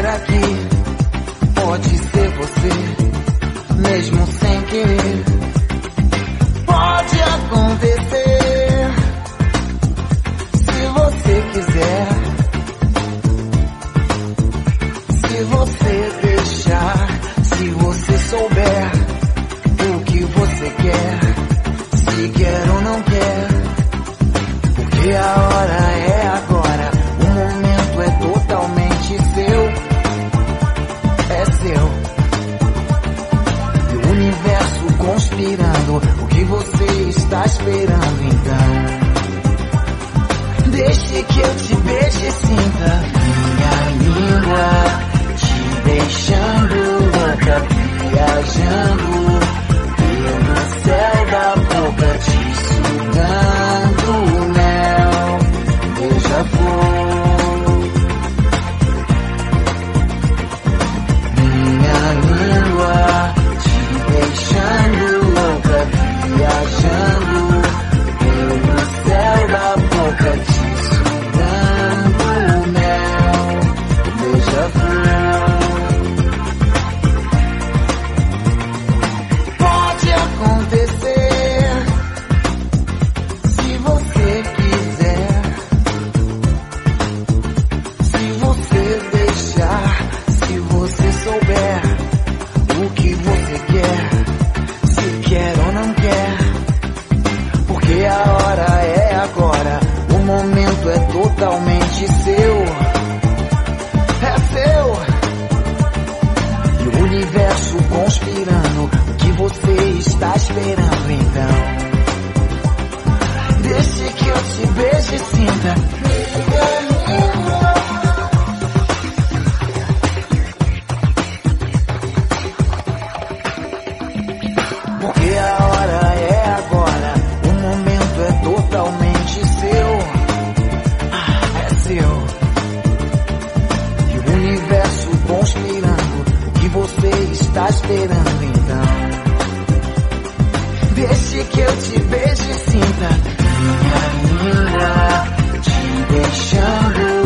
aqui. Pode ser você, mesmo sem querer. Pode acontecer, se você quiser. Se você deixar, se você souber o que você quer, se quer ou não quer. Porque a hora é agora, o momento é totalmente seu. É seu. E o universo conspirando, o que você está esperando então? Deixe que eu te beije e sinta minha língua te deixando louca, viajando pelo céu da boca, te sugando mel, beija-flor. Minha língua te deixando louca, viajando pelo céu da boca, te sugando mel, beija-flor. Pode acontecer, se você quiser, se você deixar, se você souber o que você quer, se quer ou não quer. Porque a hora é agora, o momento é totalmente seu. É seu. E o universo conspirando, o que você está esperando então? Deixe que eu te beije e sinta. Porque a hora é agora, o momento é totalmente seu. É seu. E o universo conspirando, o que você está esperando então? Deixe que eu te beije e sinta minha língua te deixando